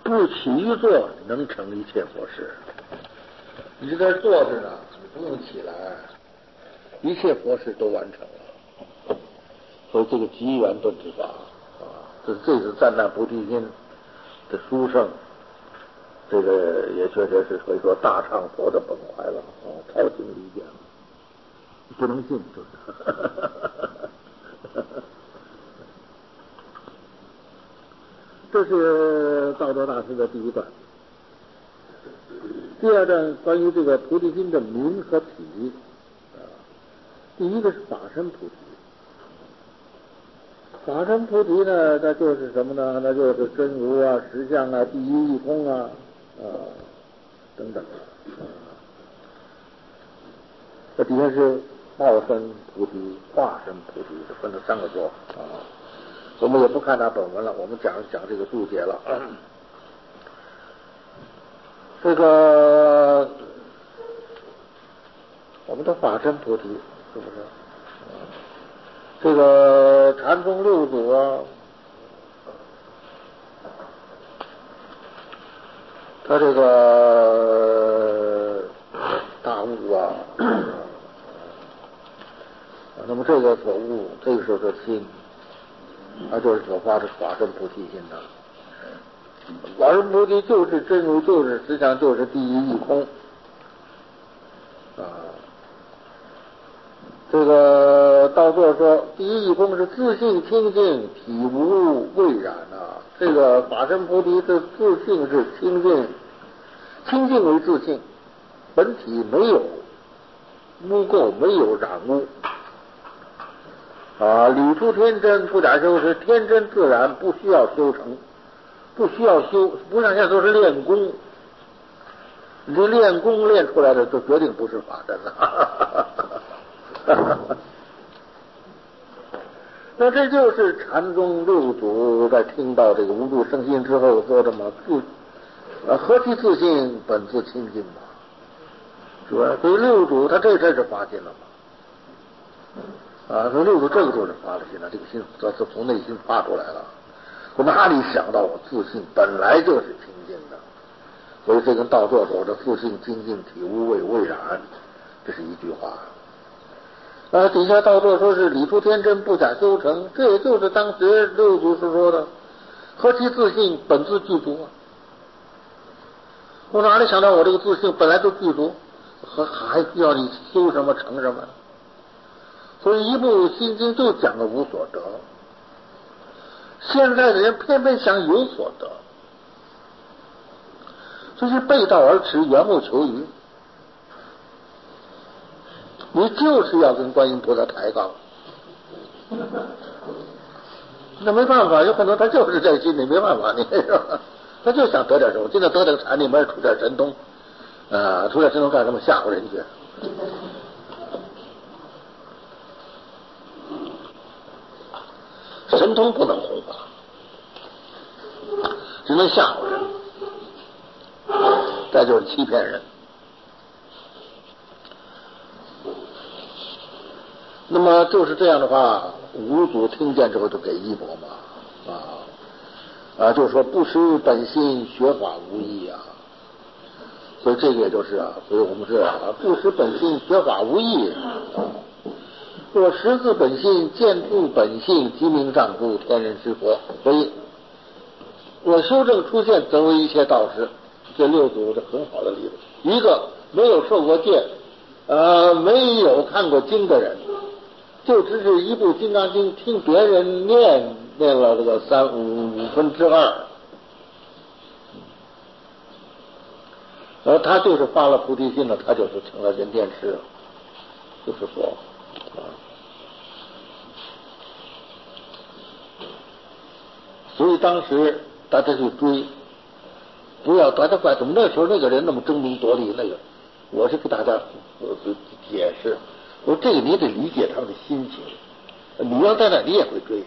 不起于坐，能成一切佛事。你在这儿坐着呢，你不用起来，一切佛事都完成了。所以这个机缘顿之法啊，这是赞叹菩提心的殊胜，这个也确实是可以说大乘佛的本怀了啊，超经理解了，不能信就是。这是道德大师的第一段。第二段关于这个菩提心的名和体啊，第一个是法身菩提。法身菩提呢，那就是什么呢？那就是真如啊、实相啊、第一义空啊等等。这底下是报身菩提、化身菩提，分了三个座啊。我们也不看它本文了，我们讲这个注解了。这个我们的法身菩提是不是？这个禅宗六祖啊，他这个大悟啊，那么这个所悟，这个时候的心，他就是所发的法身菩提心的。法身菩提就是真如，就是实相，就是第一义空啊。这个道座说，第一义空是自性清净，体无未染啊。这个法身菩提的自性是清净，清净为自性，本体没有污垢，没有染污啊。理出天真，不假修持，天真自然，不需要修成，不需要修，不像现在都是练功。你这练功练出来的，就决定不是法身了。那这就是禅宗六祖在听到这个无住生心之后说的嘛，何其自性，本自清净嘛，是吧？所以六祖他这是发心了嘛，啊，所以六祖这个就是发了心了，这个心这是从内心发出来了。我哪里想到我自性本来就是清净的，所以这跟道座说的自性清净，体无未染，这是一句话。底下道座说是理出天真，不假修成，这也就是当时六祖所说的何其自性，本自具足啊。我哪里想到我这个自性本来就具足，还需要你修什么成什么？所以一部心经就讲了无所得，现在的人偏偏想有所得，这是背道而驰，缘木求鱼。你就是要跟观音菩萨抬杠，那没办法，有可能他就是在心里，没办法，你是吧？他就想得点什么，今天得点禅，里面出点神通，出点神通干什么？吓唬人去。神通不能弘法，只能吓唬人，再就是欺骗人。那么就是这样的话，五祖听见之后就给衣钵嘛，就是说不识本心，学法无益啊。所以这个也就是所以我们是不识本心，学法无益若识自本心，见住本性，即名丈夫，天人是佛。所以我修正出现，则为一切道师。这六祖是很好的例子。一个没有受过戒，没有看过经的人，就只是一部《金刚经》，听别人念了这个2/5，而他就是发了菩提心了，他就是成了人天师，就是佛所以当时大家去追，不要大家怪怎么那时候那个人那么争名夺利，那个我是给大家解释，我说这个你得理解他们的心情，你要在那你也会追，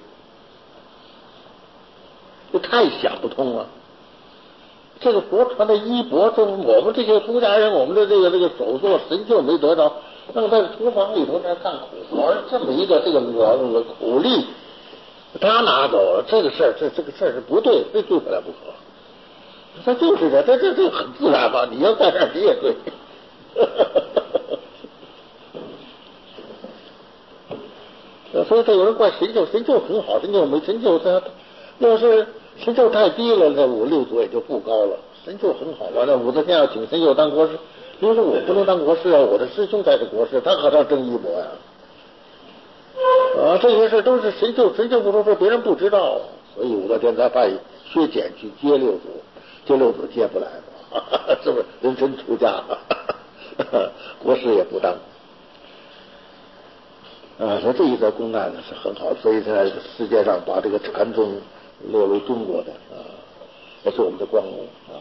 这太想不通了。这个佛传的衣钵，这我们这些出家人，我们的这个手作神就没得着，那么在厨房里头在干苦活，这么一个这个苦力，他拿走了，这个事儿，这个事儿是不对，非对回来不可。 他就是的，这很自然嘛，你要在这儿你也对。所以这有人怪神咒，神咒很好，神咒没神咒他要是神咒太低了，那五六祖也就不高了。神咒很好，完了武则天要请神咒当国师，因为我不能当国师啊，我的师兄才是国师，他可当郑一博呀。这些事都是神咒，神咒不说说别人不知道，所以武则天才派薛简去接六祖，接六祖接不来嘛，是不是人真出家，国师也不当。说这一则公案呢是很好，所以在世界上把这个禅宗列为中国的也是我们的光荣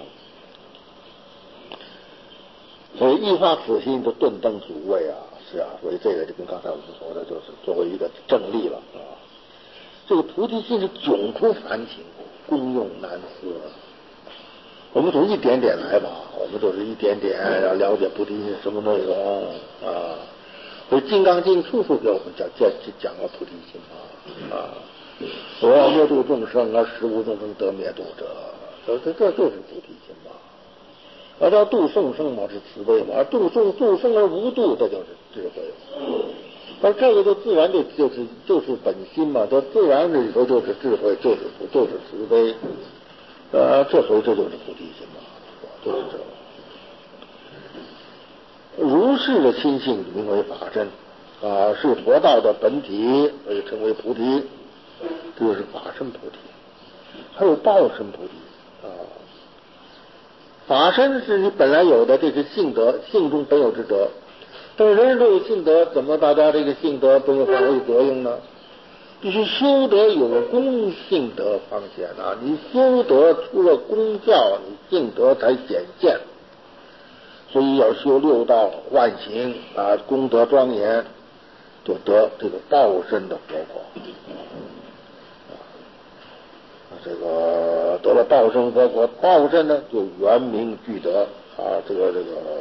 所以一发此心就顿登祖位是所以这个就跟刚才我们说的，就是作为一个正例了这个菩提心是迥出凡情，功用难思我们从一点点来吧，我们都是一点点要了解菩提心什么内容所以《金刚经》处处给我们讲了菩提心我要灭度众生而使无众生得灭度者，这就是菩提心叫度众生嘛，是慈悲嘛，度生而无度，这就是智慧而这个就自然就是本心嘛，这自然里头就是智慧，就是慈悲这回这就是菩提心嘛，就是这个如是的心性名为法身是佛道的本体，所以称为菩提，这就是法身菩提。还有报身菩提法身是你本来有的，这是性德，性中本有之德。但是人人都有性德，怎么大家这个性德不能发挥作用呢？必须修德有功，性德方显你修德除了功教，你性德才显现。所以要修六道万行功德庄严，就得这个报身的佛果这个得了报身佛果，报身呢就圆明具德这个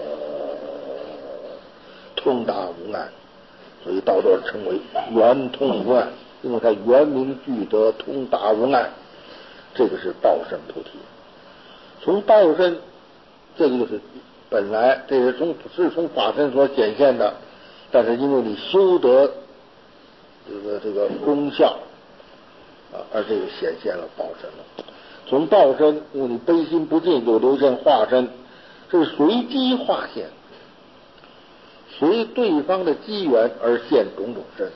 通达无碍，所以到这儿称为圆通无碍，因为它圆明具德，通达无碍，这个是报身菩提。从报身，这个就是本来这是从法身所显现的，但是因为你修得这个功效而这个显现了报身了。从报身，因为你悲心不尽，就流现化身，这是随机化现，随对方的机缘而现种种身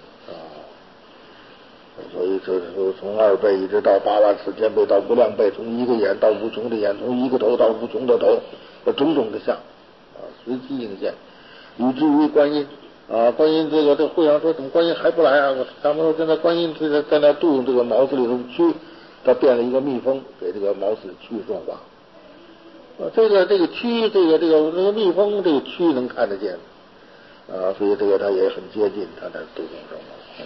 所以这是从2倍一直到84000倍到无量倍，从一个眼到无穷的眼，从一个头到无穷的头，种种的相随机应现，以至于观音观音这会上说怎么观音还不来他们说现在观音在那渡这个茅子里头蛆，他变了一个蜜蜂给这个茅子里蛆说话这个蛆这个蜜蜂这个蛆能看得见所以这个他也很接近他的度众生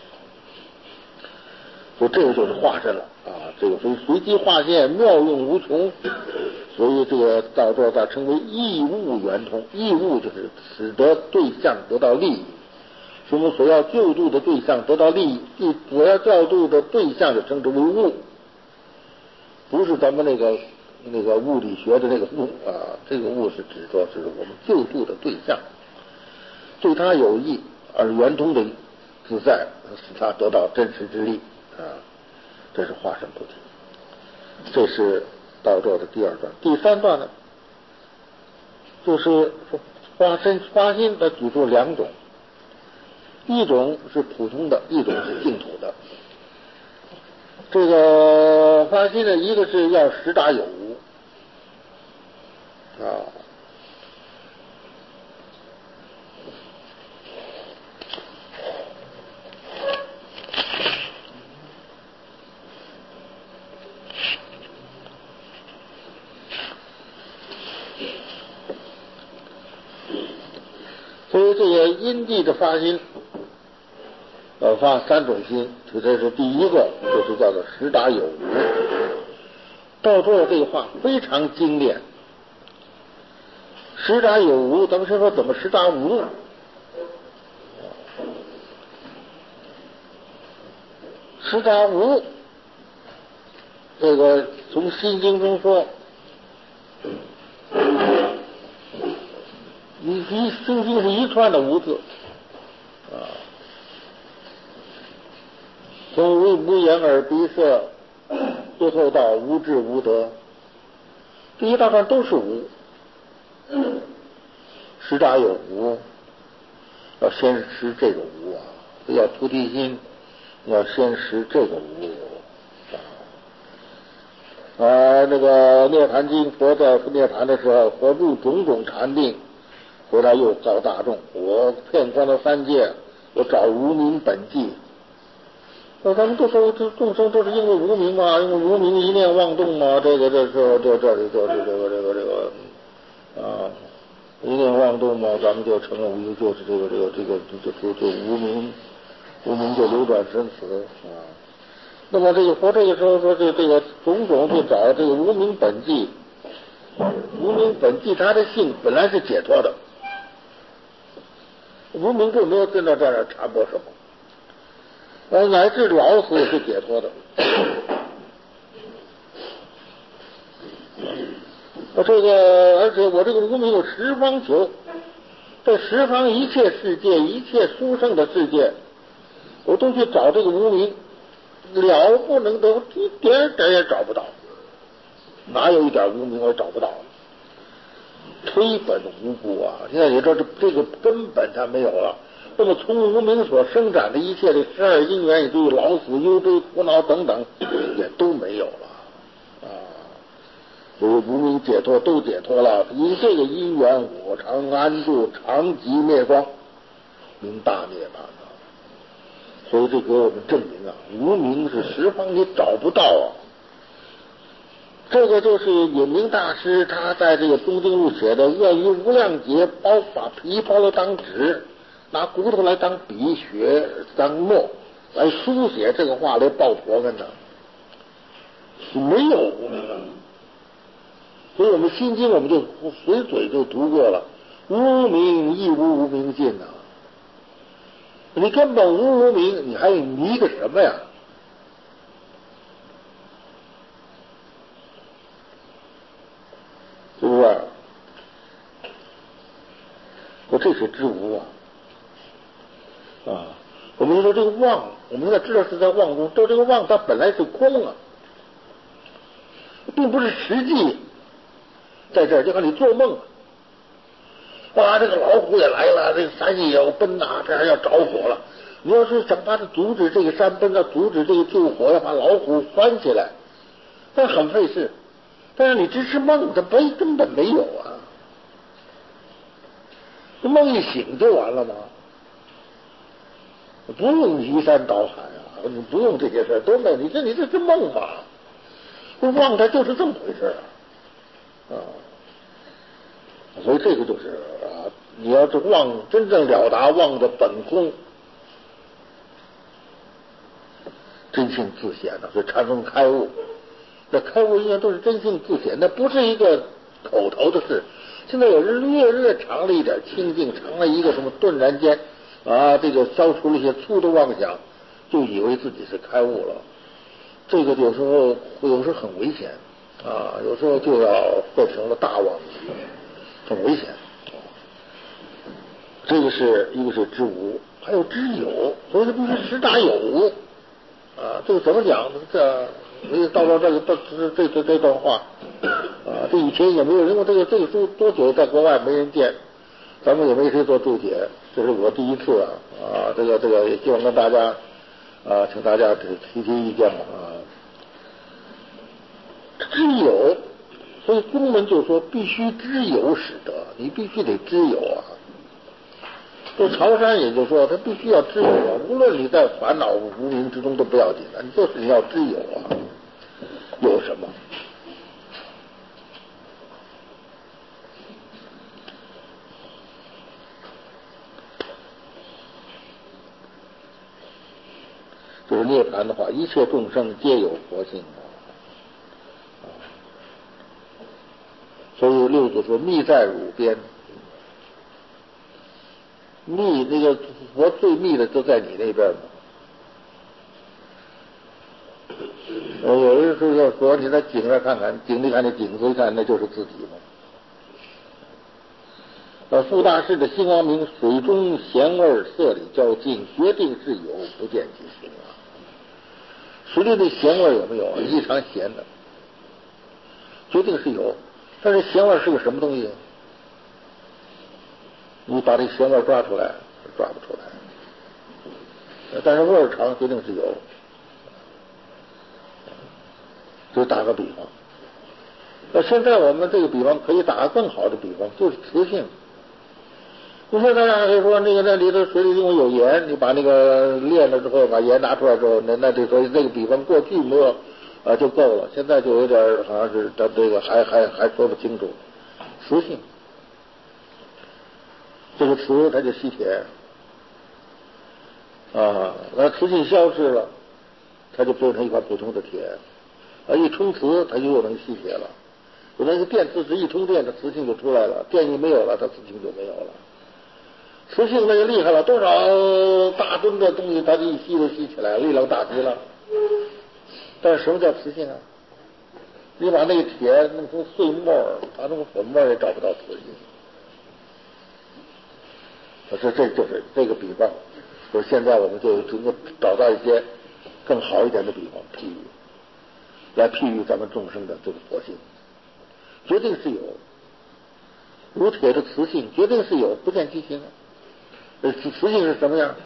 所以这个就是化身了这个随机化现，妙用无穷，所以这个到这儿称为义物圆通。义物就是使得对象得到利益，什么所要救度的对象得到利益，所要教度的对象就称之为物，不是咱们那个物理学的那个物这个物是指说是我们救度的对象，对他有益而圆通的自在，使他得到真实之力这是化身菩提。这是到这的第2段。第3段呢，就是发心的举出2种，一种是普通的，一种是净土的。这个发心呢，一个是要实达有无所以这个因地的发心发3种心，这是第一个，就是叫做实达有无。到这儿这个话非常精炼，实达有无，咱们先说怎么实达无。实达无，这个从心经中说， 心经是一串的无字啊，从无眼耳鼻舌，最后到无智无得，这一大串都是无。识大有无，要先识这个无啊，要菩提心，要先识这个无啊。那个《涅盘经》，佛在涅盘的时候，佛入种种禅定，回来又告大众：我遍观了三界，我找无明本际。那咱们都说这众生都是因为无明嘛，因为无明一念妄动嘛，这个啊，一念妄动嘛，咱们就成了就是这无明就流转生死啊。那么这个佛这个时候说这个种种去找这个无明本际，无明本际他的性本来是解脱的，无明并没有跟到这儿缠驳什么，乃至老死也是解脱的。这个，而且我这个无明有十方求，这十方一切世界，一切殊胜的世界，我都去找这个无明，了不能得，一点点也找不到，哪有一点无明我找不到？推本无故啊！现在也知道这个根本它没有了。那么从无明所生长的一切的12因缘，以至于老死、忧悲、苦恼等等，也都没有了啊！所以无明解脱都解脱了，因这个因缘，我常安住，常寂灭光，名大涅槃啊！所以这给我们证明啊，无明是十方你找不到啊。这个就是隐明大师他在这个《东经录》写的：鳄鱼无量劫把皮包了当纸，拿骨头来当笔，血当墨来书写这个话来报佛跟的，没有无明啊。所以我们心经我们就随嘴就读过了，无明亦无无明尽啊！你根本无明，你还迷个什么呀？是不是？说这是知无啊！我们说这个妄，我们要知道是在妄中，这个妄它本来是空啊，并不是实际在这儿。就看你做梦啊，这个老虎也来了，这个山也要奔呐，这样要着火了。你要是想把它阻止这个山奔啊，阻止这个救火，要把老虎翻起来，那很费事。但是你只是梦，它根本没有啊。这梦一醒就完了吗？不用移山倒海啊，你不用这些事都没有。你这是梦嘛？妄它就是这么回事啊。所以这个就是啊，你要是妄真正了达妄的本空，真性自显了，所以禅宗开悟。那开悟应该都是真性自显，那不是一个口头的事。现在有人略尝了一点清净，尝了一个什么顿然间啊，这个消除了一些粗的妄想，就以为自己是开悟了。这个有时候很危险啊，有时候就要变成了大妄，很危险。这个是一个是知无，还有知有，所以这不是识大有无啊。这个怎么讲？到了这段话啊，这以前也没有，因为这个书多久在国外没人见，咱们也没谁做注解，这是我第一次啊。这个也希望跟大家啊，请大家提意见啊。知有，所以宗门就说必须知有使得，你必须得知有啊。这潮山也就说他必须要知有啊，无论你在烦恼无明之中都不要紧的，你要知有啊。有什么？就是涅槃的话，一切众生皆有佛性啊。所以六祖说：“密在汝边。”密那个佛最密的就在你那边嘛。有人说要说你在井上看看，井里看那井子一看那就是自己嘛。 傅大师的心王明，水中咸味色里交尽，决定是有，不见其形啊。水里的咸味有没有？异常咸的，决定是有。但是咸味是个什么东西？你把这咸味抓出来，抓不出来。但是味儿长，决定是有。就打个比方，现在我们这个比方可以打个更好的比方，就是磁性。你说大家可以说那个那里头水里因为有盐，你把那个炼了之后，把盐拿出来之后，那就说这个比方过去没有就够了，现在就有点好像是他这个还说不清楚。磁性，这个磁它就吸铁啊，那磁性消失了，它就变成一块普通的铁，一冲磁它就又能吸铁了。有那个电磁石一通电，它磁性就出来了，电一没有了，它磁性就没有了。磁性那就厉害了，多少大吨的东西它一吸都吸起来，力量大极了。但是什么叫磁性啊？你把那个铁弄成碎末，它弄粉末也找不到磁性。可是这就是这个比方，说现在我们就能够找到一些更好一点的比方譬喻，来譬喻咱们众生的这个佛性，决定是有。如铁的磁性决定是有，不见其形。磁性是什么样？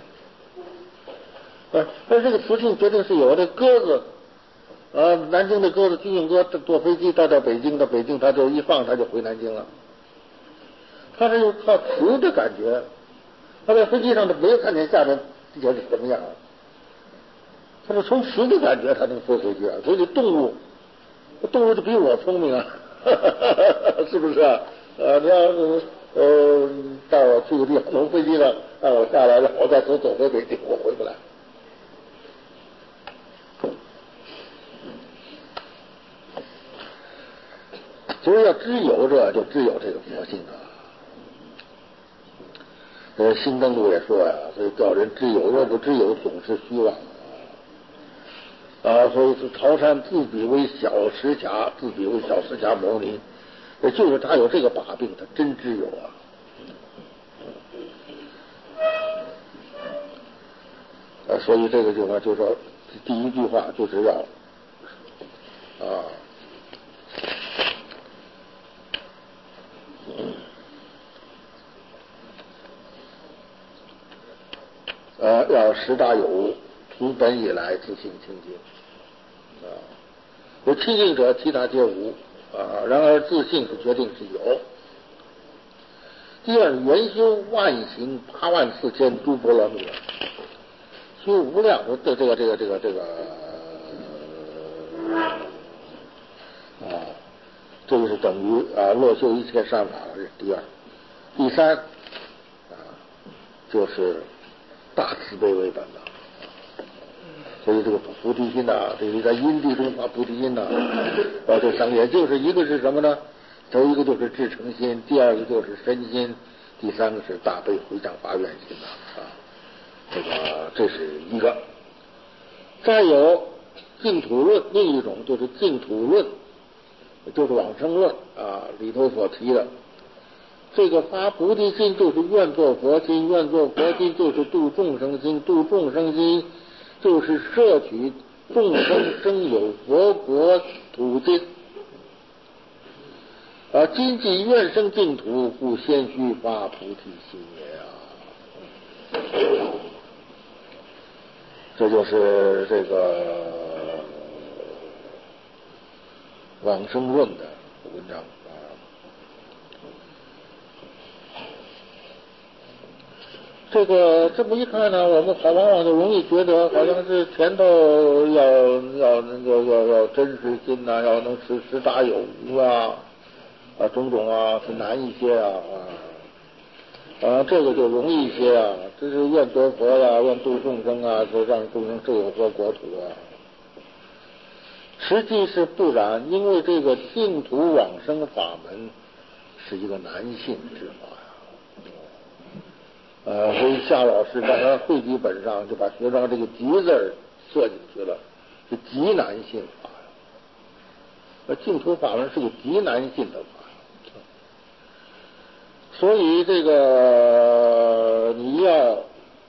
那这个磁性决定是有。这鸽子，南京的鸽子，军用鸽坐飞机带到北京，到北京它就一放，它就回南京了。它是靠磁的感觉，它在飞机上它没有看见下面地球是什么样，它是从磁的感觉它能飞回去啊。所以动物就比我聪明啊，是不是啊？你要带我去个地方，从飞机上让我下来，让我再走回北京，我回不来。所以要知有者，就知有这个佛性啊。新登陆也说呀，所以叫人知有，若不知有，总是虚妄啊。所以是桃山自比为小石峡，自比为小石峡牟尼，也就是他有这个把柄，他真知有啊。所以这个地方就说第一句话就是要要识大有，从本以来自性清净有清净者，其他皆无然而自性是决定是有。第二，圆修万行84000诸波罗蜜，修无量这个这个是等于乐修一切善法，这是第二。第三就是大慈悲为本的。所以这个菩提心这个在因地中发菩提心这三个也就是一个是什么呢？头一个就是至诚心，第二个就是身心，第三个是大悲回向发愿心这是一个。再有净土论，另一种就是净土论，就是往生论里头所提的。这个发菩提心就是愿做佛心，愿做佛心就是度众生心，度众生心就是摄取众生生有佛国土经今既愿生净土，故先须发菩提心也这就是这个往生论的文章这个这么一看呢，我们往往就容易觉得好像是前头要真实心要能识大有无种种是难一些这个就容易一些这是愿得佛愿度众生是让众生受有佛国土实际是不然，因为这个净土往生法门是一个难信之法所以夏老师在他汇集本上就把学章这个极字设进去了，是极难信法净土法门是个极难信的法所以这个你要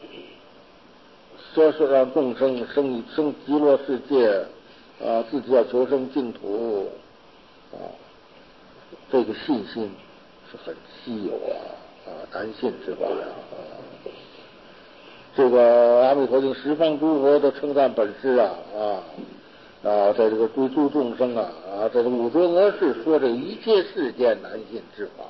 说是让众生生极乐世界啊，自己要求生净土啊，这个信心是很稀有难信之法呀这个阿弥陀经十方诸佛都称赞本师在这个追诸众生这个五浊恶世说这一切世间难信之法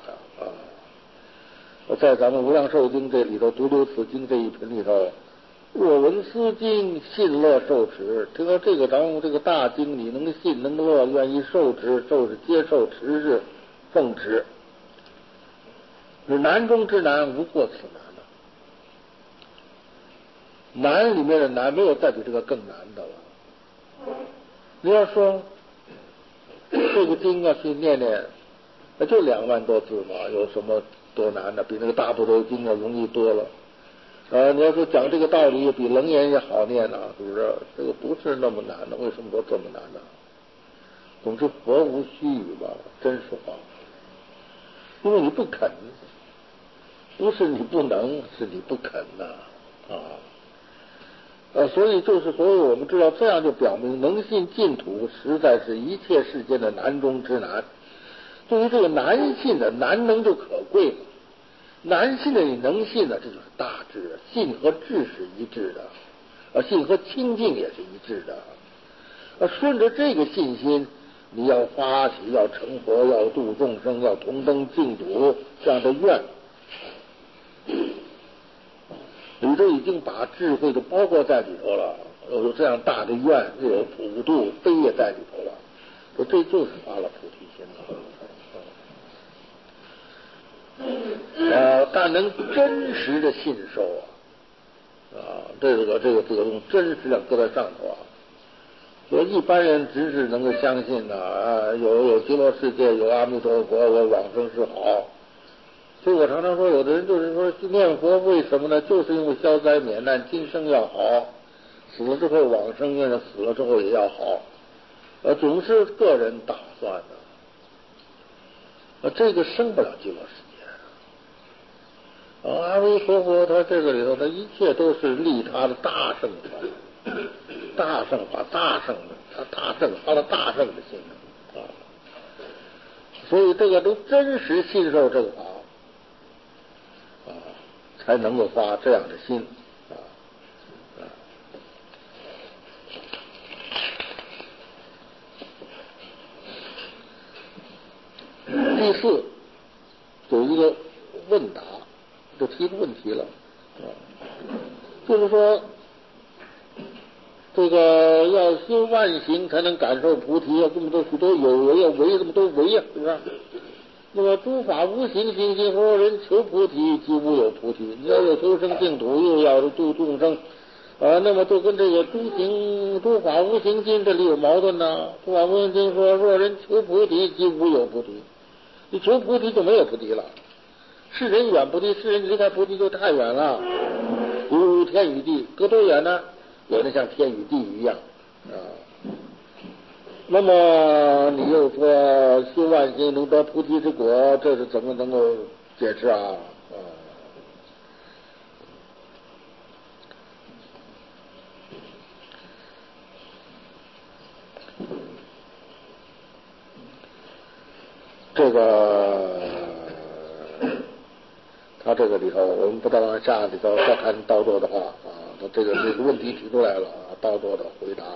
在咱们无量寿经这里头独留此经这一品里头，若闻斯经信乐受持，听说这个咱们这个大经你能信能乐，愿意受持，接受持是奉持，难中之难，无过此难难里面的难，没有再比这个更难的了。你要说这个经去念念，就2万多字嘛，有什么多难的？比那个大部头经容易多了。你要说讲这个道理，比楞严也好念是不是？这个不是那么难的，为什么说这么难呢？总之，佛无虚语吧，真实话。因为你不肯，不是你不能，是你不肯所以我们知道，这样就表明能信净土，实在是一切世间的难中之难。对于这个难信的，难能就可贵了。难信的你能信的，这就是大智。信和智是一致的，信和清净也是一致的。顺着这个信心，你要发起要成佛，要度众生，要同登净土这样的愿，你都已经把智慧都包括在里头了。有这样大的愿，又有普度悲也在里头了。说这就是发了菩提心了。但能真实的信受这个用真实的搁在上头所以一般人只是能够相信有极乐世界，有阿弥陀佛，我往生是好。所以我常常说，有的人就是说念佛为什么呢？就是因为消灾免难，今生要好，死了之后往生，愿死了之后也要好。总是个人打算这个生不了极乐世界。阿弥陀佛，他这个里头，他一切都是利他的大圣法，大圣法，大圣的，他大圣发了大圣的心所以这个都真实信受这个法才能够发这样的心第4有一个问答，就提出问题了就是说这个要修万行才能感受菩提这么多许多有为要为这么多为是不是？那么诸法无形行心，若人求菩提，即无有菩提。你要有求生净土，又要度众生那么就跟这个诸法无形经这里有矛盾呢。诸法无形经说，若人求菩提，即无有菩提。你求菩提就没有菩提了。世人远菩提，世人离开菩提就太远了，如天与地，隔多远呢？远得像天与地一样那么你又说修万行能得菩提之果，这是怎么能够解释这个他这个里头，我们不再往下里头再看道多的话他这个问题提出来了道多的回答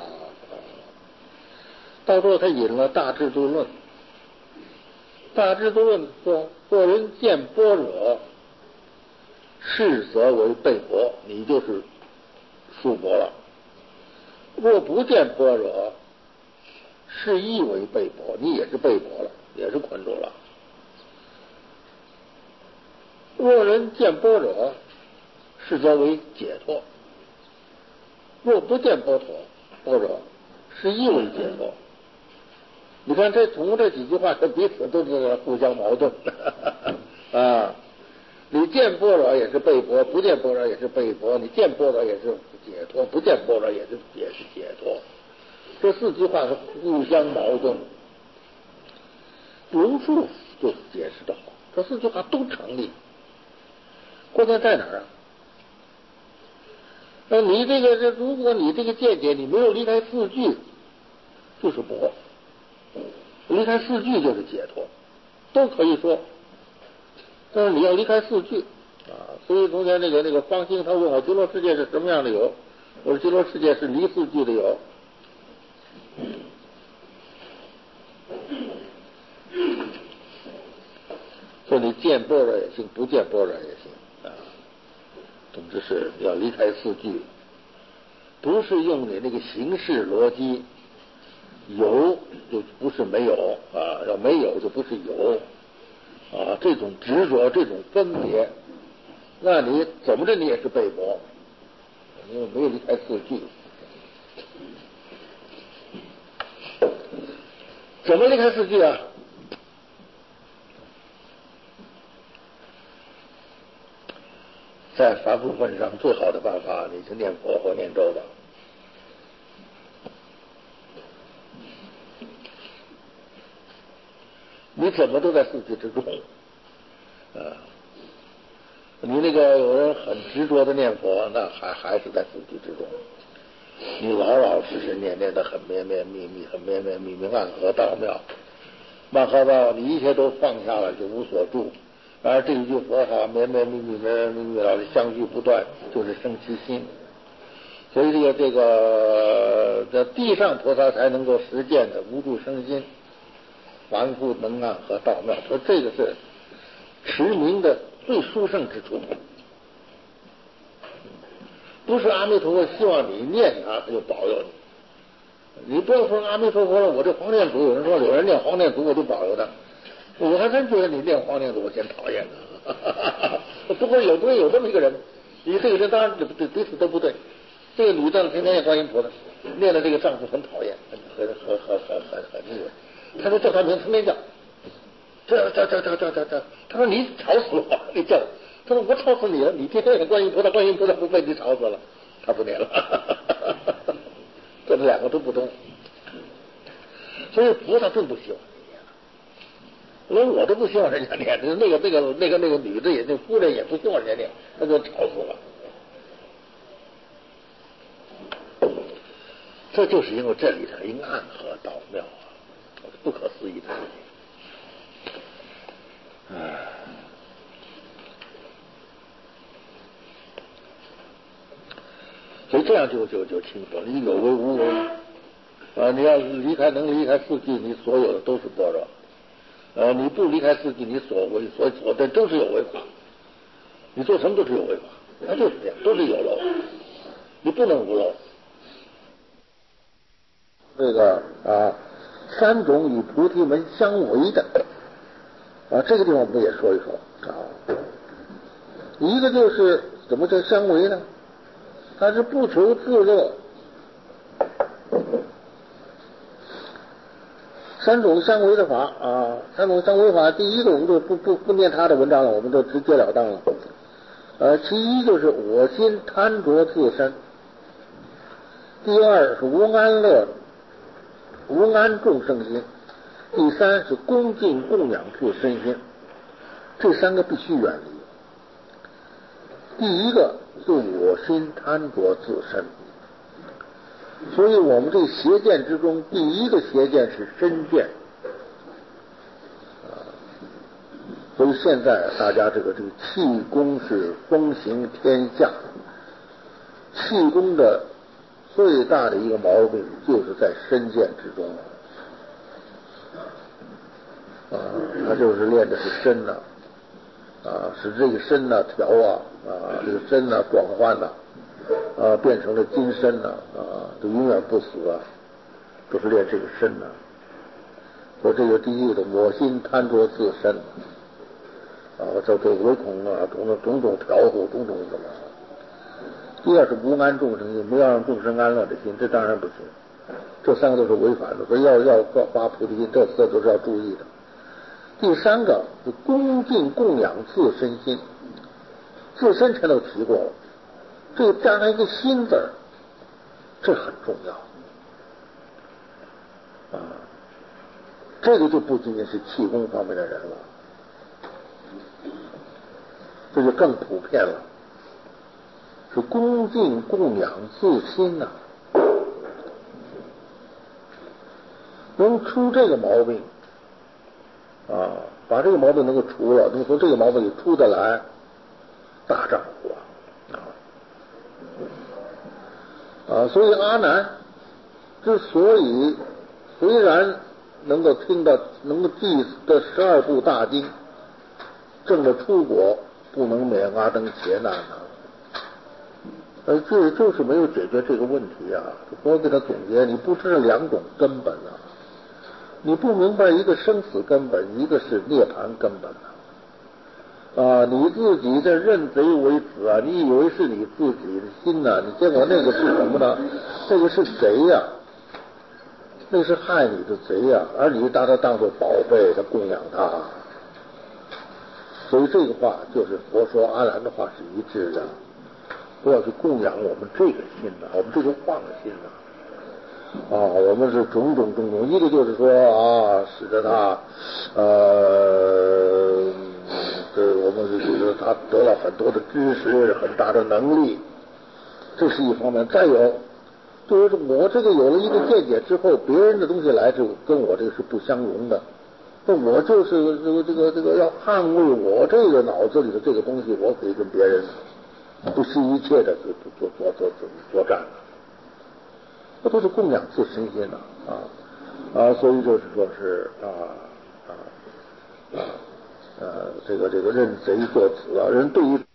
道多他引了大智度论，大智度论说，若人见般若，是则为被佛，你就是属佛了；若不见般若，是亦为被佛，你也是被佛了，也是捆住了。若人见般若，是则为解脱；若不见般若，是亦为解脱。你看从这几句话，彼此都是互相矛盾你见般若也是被佛，不见般若也是被佛；你见般若也是解脱，不见般若也是解脱。这4句话是互相矛盾。龙树就解释得好， 这4句话都成立。关键在哪儿啊？你如果你这个见解你没有离开4句，就是博；离开4句就是解脱，都可以说。但是你要离开4句啊，所以从前那个方兴他问我极乐世界是什么样的有，我说极乐世界是离4句的有。说你见般若也行，不见般若也行啊。总之是要离开4句，不是用你那个形式逻辑，有就不是没有啊，要没有就不是有啊，这种执着，这种分别，那你怎么着你也是被魔，因为没有离开4句。怎么离开4句啊？在凡夫份上最好的办法，你就念佛或念咒吧。你怎么都在4句之中啊？你那个有人很执着的念佛，那还是在4句之中。你老老实实念得很绵绵密密，很绵绵密密，暗合道妙，慢合道，你一切都放下了，就无所住。而这一句佛号绵绵密密，绵绵密密，老是相续不断，就是生其心。所以这个在地上菩萨才能够实践的无住生心，凡夫能暗合道妙。说这个是持名的最殊胜之处，不是阿弥陀佛希望你念他就保佑你。你不要说阿弥陀佛了，我这黄念祖，有人说有人念黄念祖我就保佑他，我还真觉得你念黄念祖我嫌讨厌他。不过有这么一个人，你这个人当然彼此都不对。这个女的天天念观音菩萨，念的这个丈夫很讨厌，很腻歪。他说叫他名字没叫，叫，他说你吵死我，你叫。他说我吵死你了，你天天念观音菩萨，观音菩萨不被你吵死了，他不念了。这2个都不对，所以菩萨并不希望你念，连我都不希望人家念，那个女的也那夫人也不希望人家念，那就吵死了。这就是因为这里头因暗合道妙啊，不可思议的事情。所以这样就清楚了，你有为无为啊，你要能离开4句，你所有的都是般若。你不离开4句，你所为所的都是有为法，你做什么都是有为法，那就是这样，都是有漏，你不能无漏。这个3种与菩提门相违的这个地方我们也说一说一个就是怎么叫相违呢？它是不求自乐。3种相违的法3种相违法，第一个我们就不念他的文章了，我们就直截了当了。其一就是我心贪着自身，第二是无安众生心，第三是恭敬供养自身心。这3个必须远离。第一个是我心贪着自身，所以我们这邪见之中，第一个邪见是身见。所以现在大家这个气功是风行天下，气功的最大的一个毛病就是在身见之中他就是练的是身使这个身调这个身转换变成了金身就永远不死都是练这个身所以这个第一个我心贪着自身这唯恐种种调护，种种什么。第二是无安众生心，不要让众生安乐的心，这当然不行。这3个都是违反的，所以要发菩提心，这4都是要注意的。第3个是恭敬供养自身心，自身全都提过了，这个加上一个心字这很重要这个就不仅仅是气功方面的人了这就更普遍了，是恭敬供养自心呐、能出这个毛病啊，把这个毛病能够除了，能从这个毛病里出得来，大丈夫所以阿难之所以虽然能够听到能够记这12部大经，证了出果，不能免阿登劫难这就是没有解决这个问题啊！我给他总结，你不知道2种根本啊，你不明白一个生死根本，一个是涅槃根本你自己在认贼为子啊，你以为是你自己的心你结果那个是什么呢？那个是贼那是害你的贼而你把它当作宝贝的供养它。所以这个话就是佛说阿难的话是一致的，不要去供养我们这个心我们这个妄心我们是种种，一个就是说使得他我们是觉得他得了很多的知识，很大的能力，这是一方面。再有就是我这个有了一个见解之后，别人的东西来就跟我这个是不相容的，那我就是这个要捍卫我这个脑子里的这个东西，我可以跟别人不惜一切的作战这都是供养自身心所以就是说是这个认贼作子人对于